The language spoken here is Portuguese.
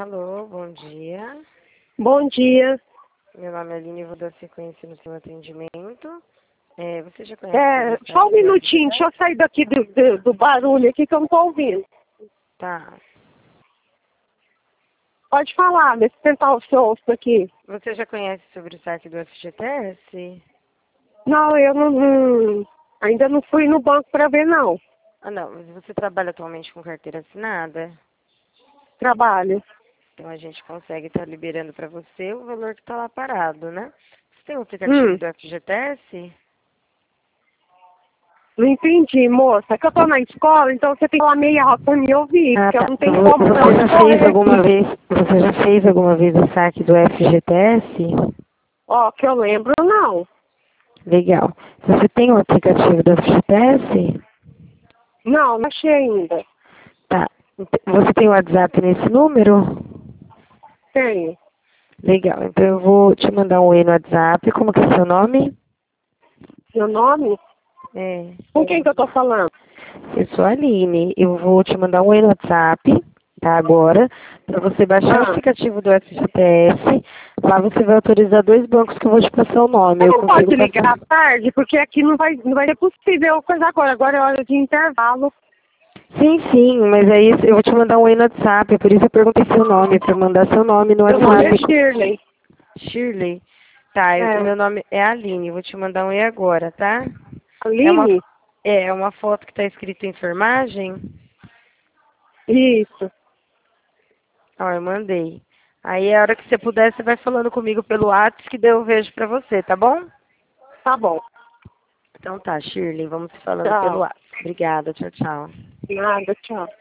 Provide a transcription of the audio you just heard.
Alô, bom dia. Bom dia. Meu nome é Aline e vou dar sequência no seu atendimento. Você já conhece o Só um site do minutinho, FGTS? deixa eu sair daqui do barulho aqui que eu não tô ouvindo. Tá. Pode falar, deixa eu tentar o seu ouço aqui. Você já conhece sobre o site do FGTS? Não, eu ainda não fui no banco para ver, não. Ah, não. Mas você trabalha atualmente com carteira assinada? Trabalho. Então a gente consegue estar liberando para você o valor que está lá parado, né? Você tem o aplicativo do FGTS? Não entendi, moça. É que eu tô na escola, então você tem que falar meia alto pra me ouvir, porque eu Tá. não tenho como não Você já fez alguma vez o saque do FGTS? Ó, que eu lembro, não. Legal. Você tem o aplicativo do FGTS? Não achei ainda. Tá. Você tem o WhatsApp nesse número? Tenho. Legal. Então eu vou te mandar um oi no WhatsApp. Como que é seu nome? Meu nome? É. Com quem que eu tô falando? Eu sou a Aline. Eu vou te mandar um oi no WhatsApp, tá? Agora, para você baixar o aplicativo do FGTS. Lá você vai autorizar 2 bancos que eu vou te passar o nome. Eu Não pode consigo ligar passar. à tarde, porque aqui não vai ser possível coisa agora. Agora é hora de intervalo. Sim, mas aí eu vou te mandar um oi no WhatsApp. Por isso eu perguntei seu nome, para mandar seu nome no Meu nome é WhatsApp. Shirley. Shirley. Tá, o meu nome é Aline. Vou te mandar um oi agora, tá? Aline? É uma foto que tá escrito enfermagem. Isso. Ó, eu mandei. Aí a hora que você puder, você vai falando comigo pelo WhatsApp que daí eu vejo pra você, tá bom? Tá bom. Então tá, Shirley, vamos se falando pelo Tchau. WhatsApp. Obrigada, tchau, tchau. Nada, tchau.